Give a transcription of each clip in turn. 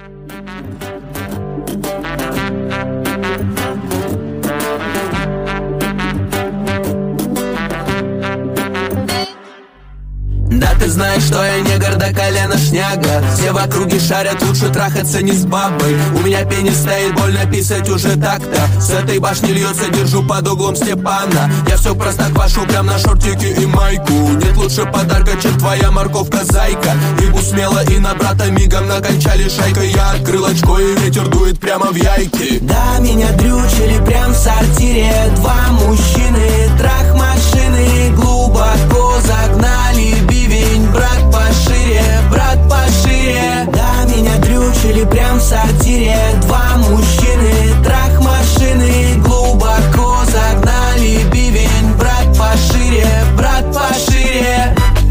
Да ты знаешь, что я негр до колена шняга. Все в округе шарят, лучше трахаться не с бабой. У меня пенис стоит, больно писать уже так-то. С этой башни льется, держу под углом Степана. Я все просто квашу прям на шортики и майку. Нет лучше подарка, чем твоя морковка, зайка. Ебу смело и на брата мигом накончали шайкой. Я открыл очко и ветер дует прямо в яйки. Да, меня дрючили прям в сортире. Два мужчины, трах машины, глубоко загнали бивень. Брат пошире, брат пошире. Да, меня дрючили прям в сортире. Два мужчины, трах машины, глубоко загнали бивень. Брат пошире, брат пошире.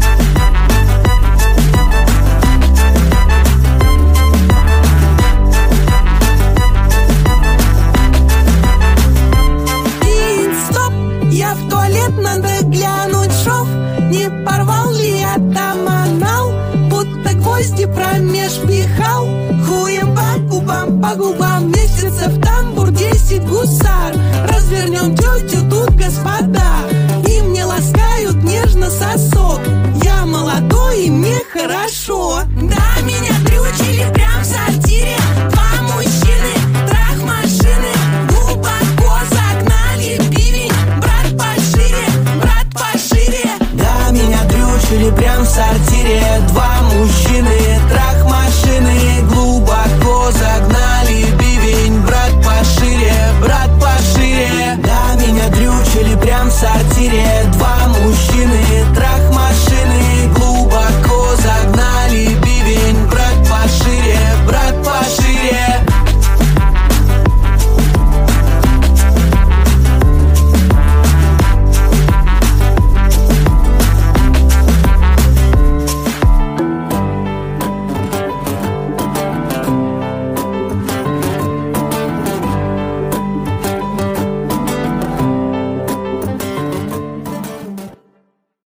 Я в туалет, надо глянуть шов. Не порвал ли я там анал? Будто гвозди промеж пихал. Хуем по губам месяцев тамбур 10 гусар. Развернем тетю, тут господа.